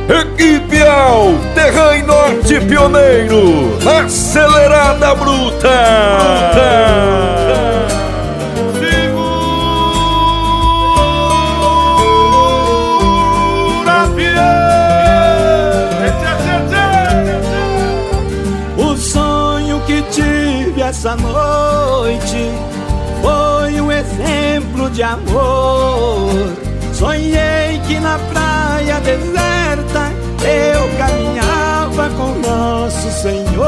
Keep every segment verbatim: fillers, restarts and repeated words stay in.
Equipe Al, Terra e Norte pioneiro, acelerada bruta. Segura fiel. O sonho que tive essa noite foi um exemplo de amor. Sonhei que na praia deserta eu caminhava com nosso Senhor.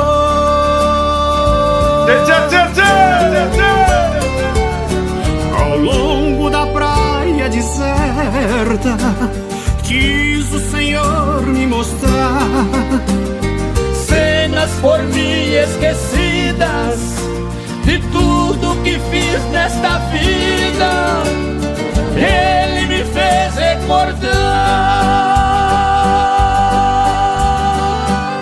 Ao longo da praia deserta quis o Senhor me mostrar cenas por mim esquecidas de tudo que fiz nesta vida. Ele me fez recordar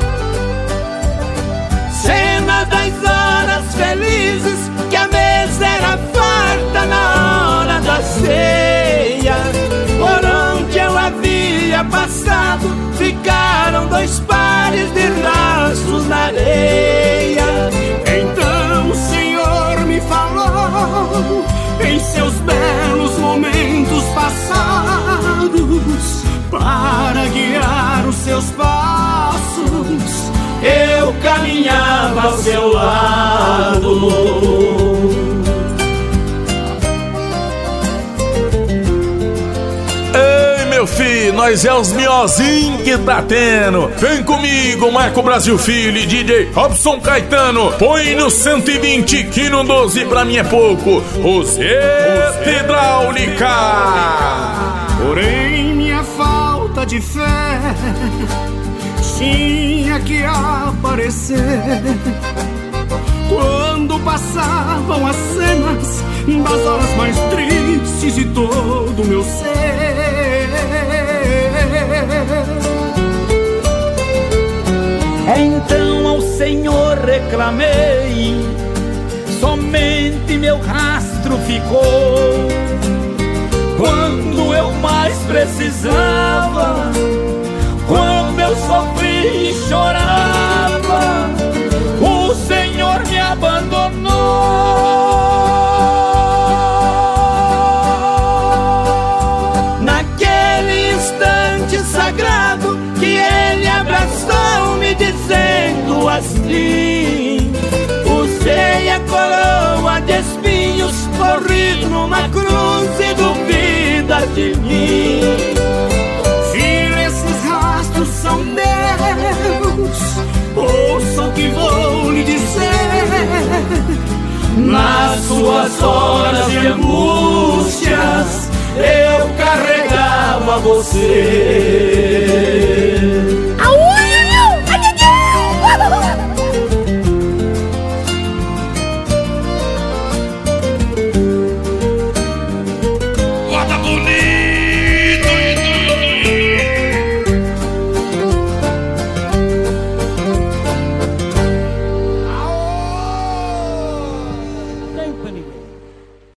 cena das horas felizes que a mesa era farta na hora da ceia. Por onde eu havia passado ficaram dois pares de rastros na areia. Então o Senhor me falou em seus belos momentos passados, para guiar os seus passos eu caminhava ao seu lado. Ei, meu filho, nós é os miozinhos que tá tendo. Vem comigo, Marco Brasil Filho e D J Robson Caetano. Põe no cento e vinte que no doze pra mim é pouco. Roseta Hidráulica. Porém minha falta de fé tinha que aparecer quando passavam as cenas das horas mais tristes de todo o meu ser. Então ao Senhor reclamei, somente meu rastro ficou. Quando eu mais precisava, quando eu sofri e chorava, o Senhor me abandonou. Naquele instante sagrado que Ele abraçou me dizendo assim: usei a coroa de espinhos, morri numa cruz e duvida de mim. Filho, esses rastros são meus, ouça o que vou lhe dizer. Nas suas horas de angústias eu carregava você.